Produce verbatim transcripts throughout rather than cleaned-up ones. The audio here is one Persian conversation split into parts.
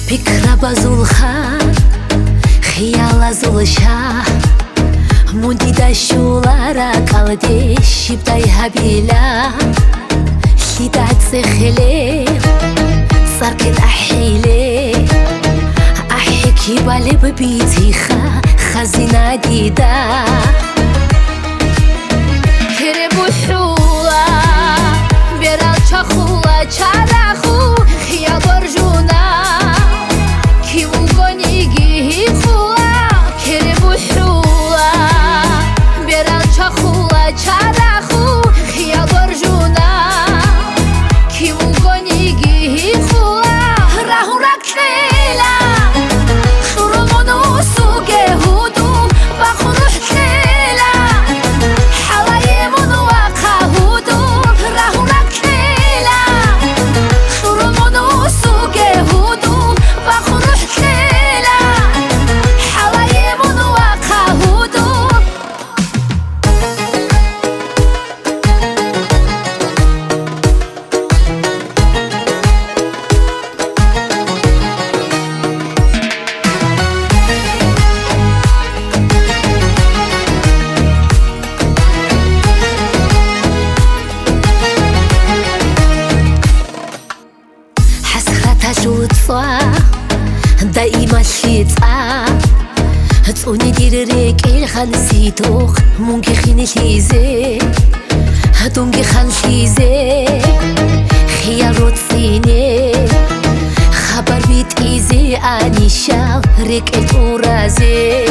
فكرة بزولخا خيال زولشا موندي داشولارا كالديش بتايها بيلا شيدات سخلي ساركن أحيلي أحكي بالي ببيتيخا خزينة ديدا كربو حولا بيرال چخولا چاراخو خيال برجونا كيمو گونيگي خولا كربو حولا بيرال چخولا چاراخو خيال برجونا كيمو گونيگي خولا راهو راكتيلا شرومونو سوگه هودو بخونو حتيلا حوايمونو واقع هودو راهو راكتيلا شرومونو سوگه هودو بخونو حتيلا حوايمونو واقع هودو شوتفا دائما شيتا توني دير ريكي خنسيتوخ مونكي خيني شيزي هتونكي خان شيزي خيال روتسيني خبر بيت ايزي انيشا ريكي تورازي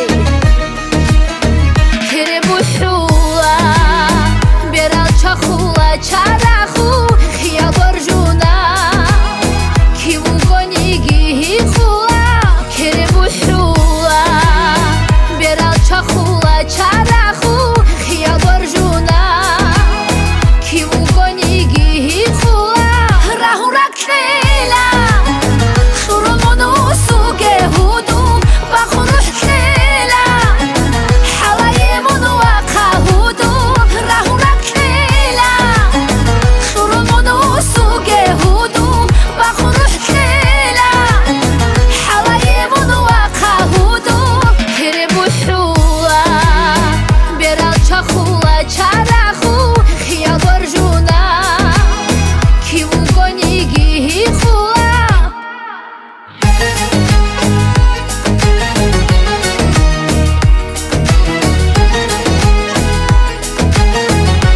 كربو حولا بيرال چخولا چاراخو خيال برجونا كيمو گونيگي خولا كربو حولا بيرال چخولا چاراخو خيال برجونا كيمو گونيگي خولا راهو راكتيلا شرومونو سوگه هودو بخونو حتيلا حوايمونو واقع هودو راهو راكتيلا شرومونو سوگه هودو بخونو حتيلا حوايمونو واقع هودو كربو حولا بيرال چخولا چاراخو خيال برجونا كيمو گونيگي خولا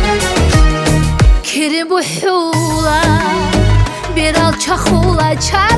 كربو حولا بيرال چخولا چاراخو